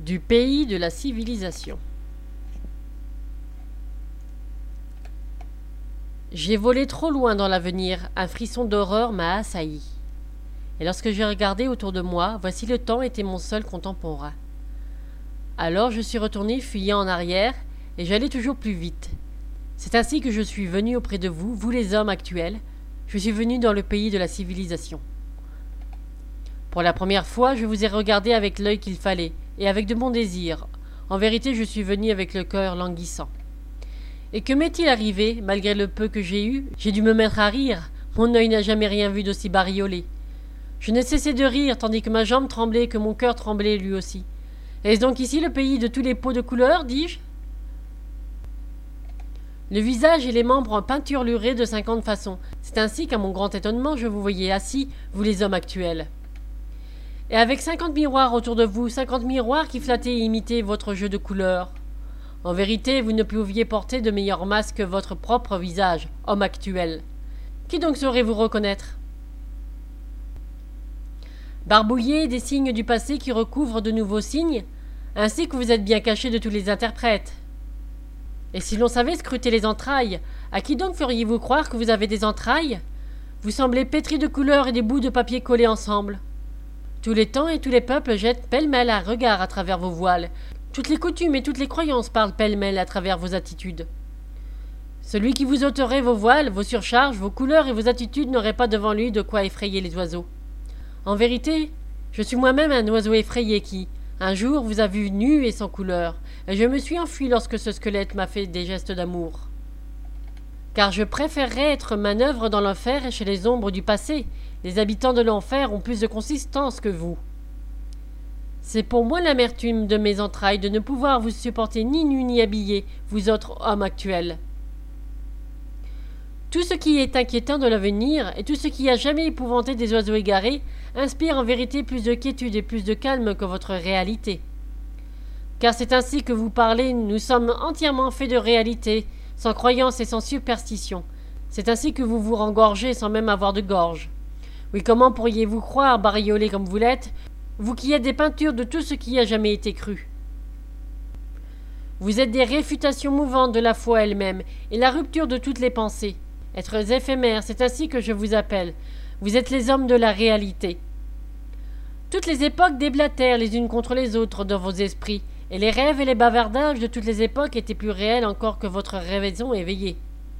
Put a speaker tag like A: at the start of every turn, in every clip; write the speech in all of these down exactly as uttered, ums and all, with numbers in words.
A: Du pays de la civilisation. J'ai volé trop loin dans l'avenir, un frisson d'horreur m'a assailli. Et lorsque j'ai regardé autour de moi, voici le temps était mon seul contemporain. Alors je suis retourné fuyant en arrière, et j'allais toujours plus vite. C'est ainsi que je suis venu auprès de vous, vous les hommes actuels. Je suis venu dans le pays de la civilisation. Pour la première fois, je vous ai regardé avec l'œil qu'il fallait, et avec de bons désirs. En vérité, je suis venu avec le cœur languissant. Et que m'est-il arrivé, malgré le peu que j'ai eu? J'ai dû me mettre à rire. Mon œil n'a jamais rien vu d'aussi bariolé. Je ne cessais de rire, tandis que ma jambe tremblait et que mon cœur tremblait lui aussi. Est-ce donc ici le pays de tous les pots de couleur, dis-je? Le visage et les membres en peinturlurés de cinquante façons. C'est ainsi qu'à mon grand étonnement, je vous voyais assis, vous les hommes actuels. Et avec cinquante miroirs autour de vous, cinquante miroirs qui flattaient et imitaient votre jeu de couleurs. En vérité, vous ne pouviez porter de meilleur masque que votre propre visage, homme actuel. Qui donc saurez-vous reconnaître? Barbouillé des signes du passé qui recouvrent de nouveaux signes, ainsi que vous êtes bien caché de tous les interprètes. Et si l'on savait scruter les entrailles, à qui donc feriez-vous croire que vous avez des entrailles? Vous semblez pétris de couleurs et des bouts de papier collés ensemble. Tous les temps et tous les peuples jettent pêle-mêle un regard à travers vos voiles. Toutes les coutumes et toutes les croyances parlent pêle-mêle à travers vos attitudes. Celui qui vous ôterait vos voiles, vos surcharges, vos couleurs et vos attitudes n'aurait pas devant lui de quoi effrayer les oiseaux. En vérité, je suis moi-même un oiseau effrayé qui, un jour, vous a vu nu et sans couleur, et je me suis enfui lorsque ce squelette m'a fait des gestes d'amour. Car je préférerais être manœuvre dans l'enfer et chez les ombres du passé. Les habitants de l'enfer ont plus de consistance que vous. C'est pour moi l'amertume de mes entrailles de ne pouvoir vous supporter ni nu ni habillé, vous autres hommes actuels. Tout ce qui est inquiétant de l'avenir et tout ce qui a jamais épouvanté des oiseaux égarés inspire en vérité plus de quiétude et plus de calme que votre réalité. Car c'est ainsi que vous parlez, nous sommes entièrement faits de réalité, sans croyance et sans superstition. C'est ainsi que vous vous rengorgez sans même avoir de gorge. Oui, comment pourriez-vous croire, bariolé comme vous l'êtes, vous qui êtes des peintures de tout ce qui a jamais été cru? Vous êtes des réfutations mouvantes de la foi elle-même, et la rupture de toutes les pensées. Êtres éphémères, c'est ainsi que je vous appelle. Vous êtes les hommes de la réalité. Toutes les époques déblatèrent les unes contre les autres dans vos esprits, et les rêves et les bavardages de toutes les époques étaient plus réels encore que votre raison éveillée.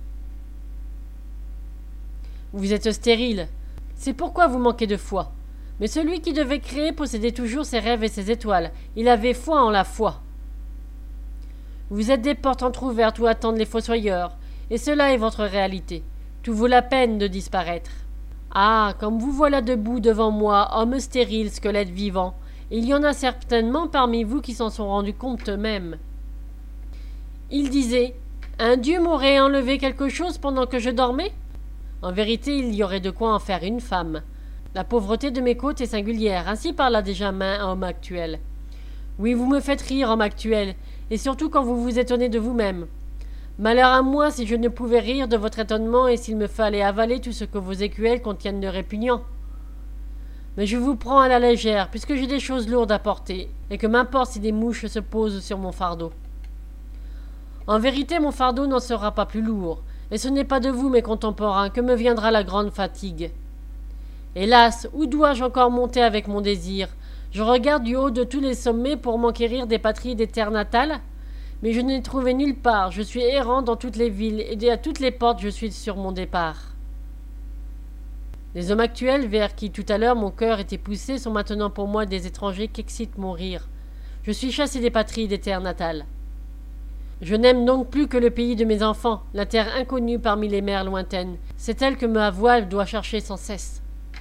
A: Vous êtes stérile. C'est pourquoi vous manquez de foi. Mais celui qui devait créer possédait toujours ses rêves et ses étoiles. Il avait foi en la foi. Vous êtes des portes entr'ouvertes où attendent les fossoyeurs, et cela est votre réalité. Tout vaut la peine de disparaître. Ah, comme vous voilà debout devant moi, homme stérile, squelette vivant, il y en a certainement parmi vous qui s'en sont rendus compte eux-mêmes. Il disait « Un dieu m'aurait enlevé quelque chose pendant que je dormais ?» En vérité, il y aurait de quoi en faire une femme. La pauvreté de mes côtes est singulière, ainsi parla déjà main homme actuel. Oui, vous me faites rire, homme actuel, et surtout quand vous vous étonnez de vous-même. Malheur à moi si je ne pouvais rire de votre étonnement et s'il me fallait avaler tout ce que vos écuelles contiennent de répugnant. Mais je vous prends à la légère, puisque j'ai des choses lourdes à porter, et que m'importe si des mouches se posent sur mon fardeau. En vérité, mon fardeau n'en sera pas plus lourd, et ce n'est pas de vous, mes contemporains, que me viendra la grande fatigue. Hélas, où dois-je encore monter avec mon désir? Je regarde du haut de tous les sommets pour m'enquérir des patries des terres natales, mais je n'ai trouvé nulle part. Je suis errant dans toutes les villes, et à toutes les portes je suis sur mon départ. Les hommes actuels, vers qui tout à l'heure mon cœur était poussé, sont maintenant pour moi des étrangers qu'excite mon rire. Je suis chassé des patries des terres natales. Je n'aime donc plus que le pays de mes enfants, la terre inconnue parmi les mers lointaines. C'est elle que ma voile doit chercher sans cesse.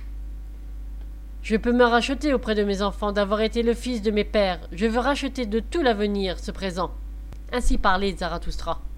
A: Je peux me racheter auprès de mes enfants d'avoir été le fils de mes pères. Je veux racheter de tout l'avenir ce présent. Ainsi parlait Zarathustra.